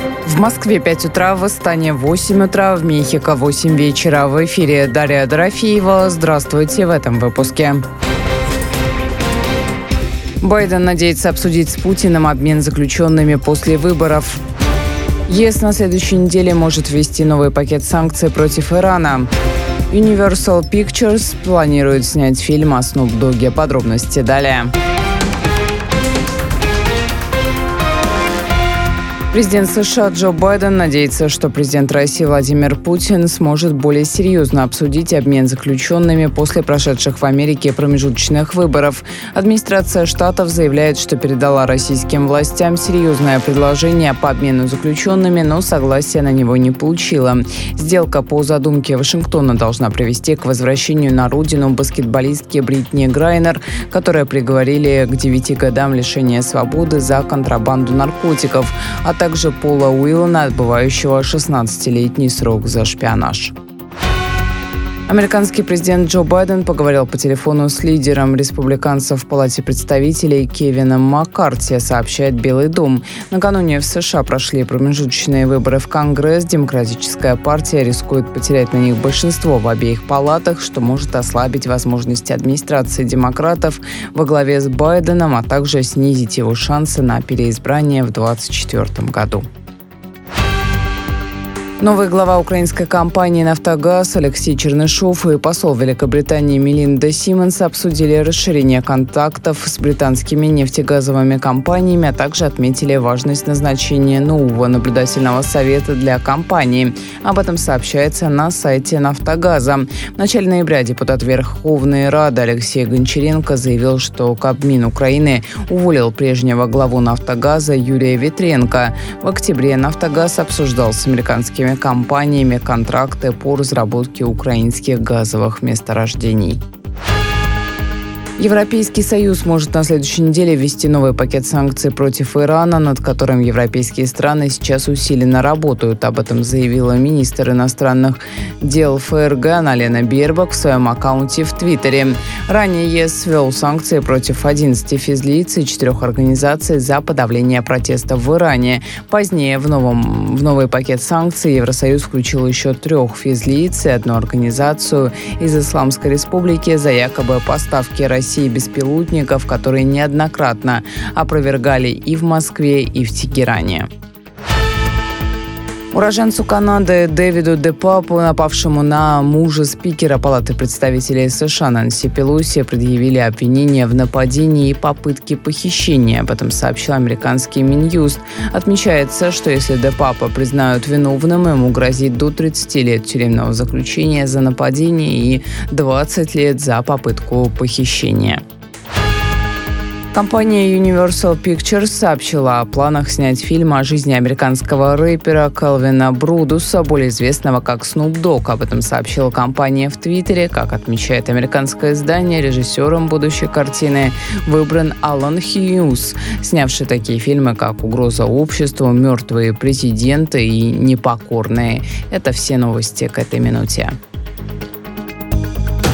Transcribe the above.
В Москве 5 утра, в Астане 8 утра, в Мехико 8 вечера. В эфире Дарья Дорофеева. Здравствуйте в этом выпуске. Байден надеется обсудить с Путиным обмен заключенными после выборов. ЕС на следующей неделе может ввести новый пакет санкций против Ирана. Universal Pictures планирует снять фильм о Снуп Догге. Подробности далее. Президент США Джо Байден надеется, что президент России Владимир Путин сможет более серьезно обсудить обмен заключенными после прошедших в Америке промежуточных выборов. Администрация штатов заявляет, что передала российским властям серьезное предложение по обмену заключенными, но согласия на него не получила. Сделка по задумке Вашингтона должна привести к возвращению на родину баскетболистки Бритни Грайнер, которую приговорили к 9 годам лишения свободы за контрабанду наркотиков, а также Пола Уиллана, отбывающего 16-летний срок за шпионаж. Американский президент Джо Байден поговорил по телефону с лидером республиканцев в Палате представителей Кевином Маккарти, сообщает Белый дом. Накануне в США прошли промежуточные выборы в Конгресс. Демократическая партия рискует потерять на них большинство в обеих палатах, что может ослабить возможности администрации демократов во главе с Байденом, а также снизить его шансы на переизбрание в 2024 году. Новый глава украинской компании «Нафтогаз» Алексей Чернышов и посол Великобритании Мелинда Симмонс обсудили расширение контактов с британскими нефтегазовыми компаниями, а также отметили важность назначения нового наблюдательного совета для компании. Об этом сообщается на сайте «Нафтогаза». В начале ноября депутат Верховной Рады Алексей Гончаренко заявил, что Кабмин Украины уволил прежнего главу «Нафтогаза» Юрия Ветренко. В октябре «Нафтогаз» обсуждал с американскими компаниями контракты по разработке украинских газовых месторождений. Европейский Союз может на следующей неделе ввести новый пакет санкций против Ирана, над которым европейские страны сейчас усиленно работают. Об этом заявила министр иностранных дел ФРГ Анна-Лена Бербок в своем аккаунте в Твиттере. Ранее ЕС ввел санкции против 11 физлиц и 4 организаций за подавление протестов в Иране. Позднее в новый пакет санкций Евросоюз включил еще 3 физлиц и 1 организацию из Исламской Республики за якобы поставки России беспилотников, которые неоднократно опровергали и в Москве, и в Тегеране. Уроженцу Канады Дэвиду Депапу, напавшему на мужа спикера Палаты представителей США Нэнси Пелоси, предъявили обвинения в нападении и попытке похищения. Об этом сообщил американский Минюст. Отмечается, что если Депапа признают виновным, ему грозит до 30 лет тюремного заключения за нападение и 20 лет за попытку похищения. Компания Universal Pictures сообщила о планах снять фильм о жизни американского рэпера Келвина Брудуса, более известного как Snoop Dogg. Об этом сообщила компания в Твиттере. Как отмечает американское издание, режиссером будущей картины выбран Алан Хьюз, снявший такие фильмы, как «Угроза обществу», «Мертвые президенты» и «Непокорные». Это все новости к этой минуте.